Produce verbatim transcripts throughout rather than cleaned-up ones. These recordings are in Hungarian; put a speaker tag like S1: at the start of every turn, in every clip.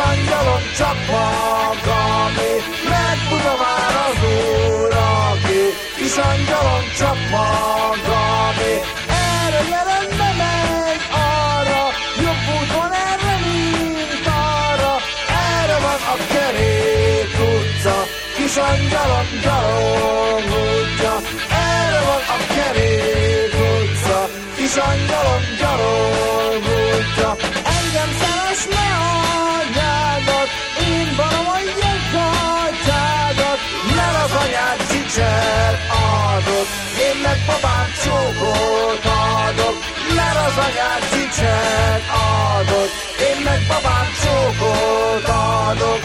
S1: angyalom csak magamé, megbuda már az óraké, kis angyalom csak magamé. Erre gyere, ne menj arra, jobb úton erre, mint arra, erre van a Kerék utca, kis angyalom gyalog útja. Erre van a Kerék utca, kis angyalom gyalog útja. Engem szeres le anyádat, én varom a jegygatyádat, mert az anyád csicser adott, én meg babám csókot adok, mert az anyád csicser adott, én meg babám csókot adok.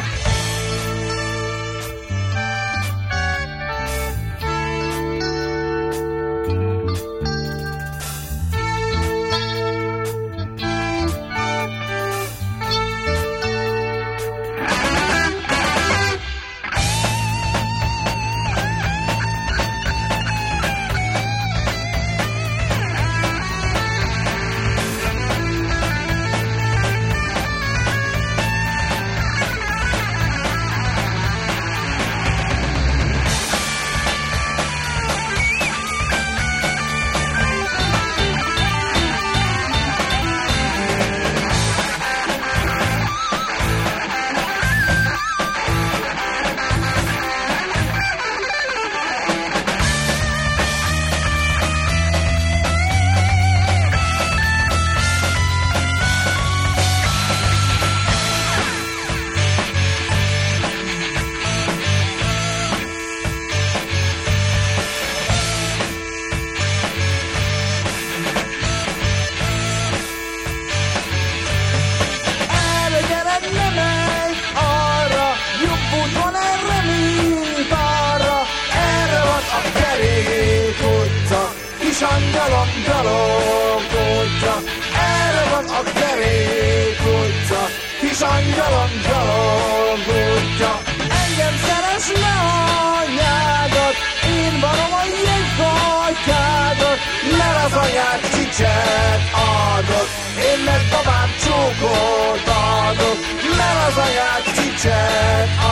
S1: Kis angyalom gyalog útja, erre van a Kerék utca, kis angyalom gyalog útja. Engem szeres le anyádat, én varom a jegygatyádat, mert az anyád csicset adott, én meg babám csókot adok, mert az anyád csicset